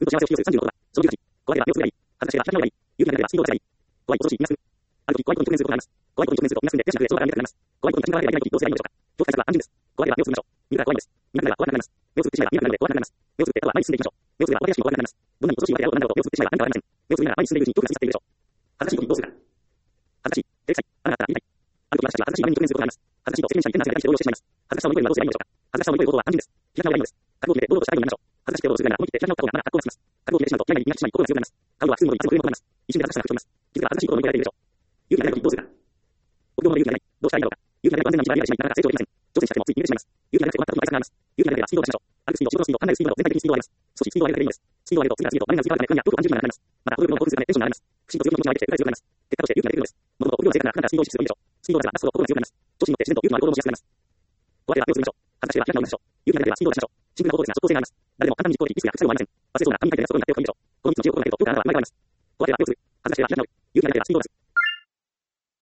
と幸せを引き寄せる36は、小牛たち。怖ければ目をつぶればいい。恥ずかしければ開き直ればいい。勇気がなければスピードを出せばいい。怖いことを恐ろしい、みなす。ある時、怖いことに直面することがあります。怖いことに直面すると、みなすんで、天使が上がれそうながら見えなくなります。怖いことに立ち向かわなければいけない時、どうすればいいのでしょうか。恐怖対策は安心です。怖ければ目をつぶりましょう。見るから怖いんです。見なければ怖くなくなります。目をつぶってしまえば見なくなるので怖くなくなります。目をつぶって、あとは前に進んでいきましょう。目をつぶればお化け屋敷も怖くなくなります。どんなに恐ろしいお化けであろう何だろうと目をつぶってしまえば何かはありません。目をつぶりながら前に進んでいるうちに恐怖が過ぎ去っているでしょう。恥ずかしい時どうするか。恥ずかしい、照れくさい、穴があったら言いたい。ある時私たちは恥ずかしい場面に直面することがあります。恥ずかしいと世間にしたり変な汗が出てきて動揺してしまいます。恥ずかしさを乗り越えるにはどうすればいいのでしょうか。恥ずかしさを乗り越える方法は単純です。開き直ればいいのです。覚悟を決めて堂々とした覚悟になりましょう。恥ずかしくて堂々とするぐらいなら思い切って開き直った方がまだ格好がつきます。覚悟を決めてしまうと気がに磨きしまい心が強くなります。買うのは普通のことにいつも不利なことになります。一瞬で恥ずかしさが吹き飛びます。気づけば恥ずかしいことを乗り越えられているでしょう。勇気がない時どうするか。臆病者で勇気がない。どうしたらいいんだろうか。勇気がないと安全な道が見えてしまい、なかなか成長できません。挑戦したくてもつい逃げてしまいます。勇気がなくて終わったことの対策があります。勇気がなければスピードを出しましょう。歩くスピード、仕事のスピード、考えるスピードなど全体的にスピードを上げます。少しスピードを上げるだけでいいのです。スピードを上げると次から次へと場面が移り変わるため不安や恐怖と安住感がなくなります。また驚くような興奮するためテンションが上がります。不審と強い気持ちが湧いてきて裏が強くなります。結果として勇気が出てくるのです。物事を臆病な性格なら普段からスピードを意識するべきでしょう。スピードを出せば出すほど心が強くなります。調子に乗って自然と勇気のある行動をしやすくなります。怖ければ手をつりましょう。恥ずかしければ開き直りましょう。勇気がなければスピードを出しましょう。シンプルなことですが即効性があります。誰でも簡単に実行できリスクや副作用はありません。忘れそうな紙に書いてある外になっておくべきでしょう。この3つの知恵を心がけるとよくあなたは前に出ます。怖ければ手をつる。恥ずかしければ開き直る。勇気がなければスピードを出す。